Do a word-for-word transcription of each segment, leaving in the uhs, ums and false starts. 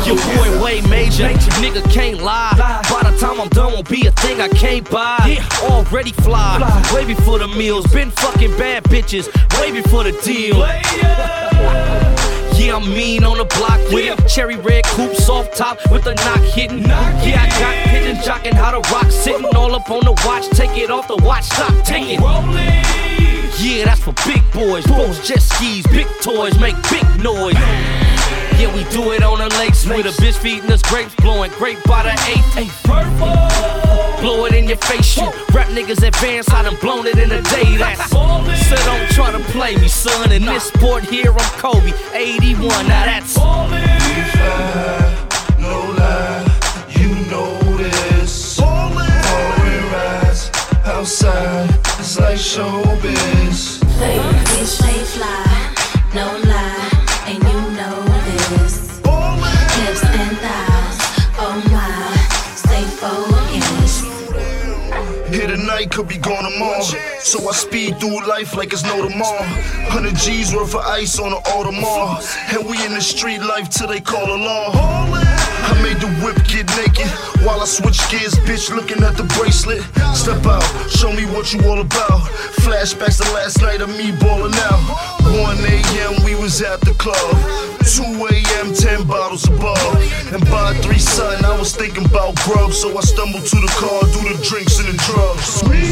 Your boy way major, nigga can't lie. By the time I'm done, won't be a thing I can't buy. Already fly, way before the meals. Been fucking bad bitches, way before the deal. Yeah, I'm mean on the block with it. Cherry red coupe, soft top with the knock hitting. Yeah, I got pigeons jocking how the rock sitting. All up on the watch, take it off the watch, stop taking. Yeah, that's for big boys. Boats, jet skis, big toys, make big noise. Yeah, we do it on the lakes with a bitch feeding us grapes, blowing grape by the eighth. Blow it in your face, you rap niggas advance, I done blown it in a day. That's so don't try to play me, son. In this sport here, I'm Kobe, eighty-one. Now that's We fly, no lie, you know this. Foreign rides outside, it's like showbiz. We stay fly, no lie, and you know this. Hips and thighs, oh my, stay focused. Here tonight, could be gone tomorrow. So I speed through life like it's no tomorrow. Hundred G's worth of ice on the Audemars. And we in the street life till they call alarm. I made the whip get naked while I switch gears, bitch, looking at the bracelet. Step out, show me what you all about. Flashbacks to last night of me balling out. one A M we was at the club. two A M ten bottles above. And by three, son, I was thinking about grub. So I stumbled to the car, do the drinks and the drugs. We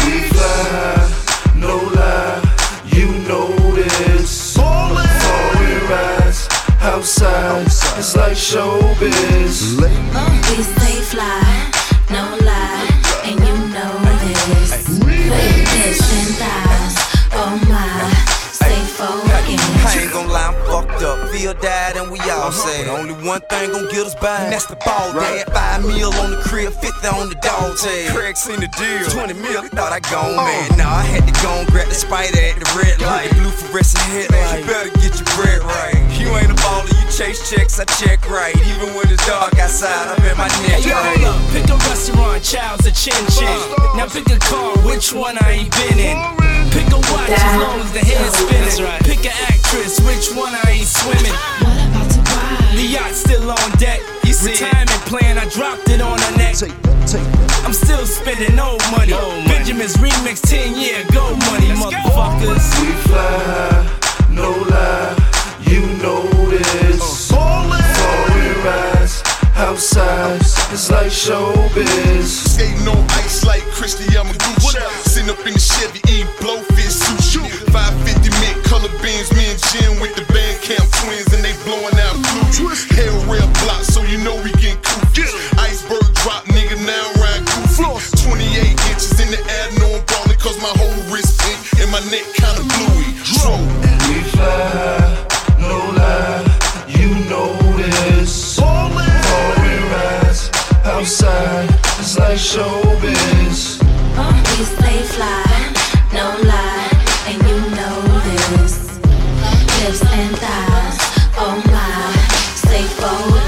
fly, no lie, you know this. Foreign rides outside, it's like showbiz. We stay fly, no lie, and you know this. Hips and thighs, oh my, stay focused. I ain't gon' lie, I'm fucked up. Feel died and we all sad. Only one thing gon' get us by, and that's the ball dad. Five mil on the crib, fifty on the dog tag. Craig seen the deal, twenty mil, he thought I gone mad. Nah, I had to go and grab the spider at the red light. Blue fluorescent headlight, you better get your bread right. You ain't a baller, you chase checks, I check right. Even when it's dark outside, I'm in my neck hey, right. Hold up, pick a restaurant, Child's a chin chin. Now pick a car, which one I ain't been in. Pick a watch as long as the head's spinning. Pick an actress, which one I ain't swimming. The yacht still on deck. You see retirement plan, I dropped it on her neck. I'm still spending old money. Benjamin's remix ten year ago money, motherfuckers. We fly, no lie, you know this. Foreign rides outside, it's like showbiz. Skating on ice like Cristiano Gucci. Sitting up in the Chevy eating blowfish sushi. five fifty mint color beans, me and Jim with the band camp twins, and they blowing out blue. Hell rail block, so you know we getting goofy. Iceberg drop, nigga, now ride goofy. twenty-eight inches in the air, no I'm ballin', cause my whole wrist pink and my neck kinda bluey. True. We fly, no lie, you know this. Foreign rides outside, it's like showbiz. We stay fly, no lie, and you know this. Hips and thighs, oh my, stay focused.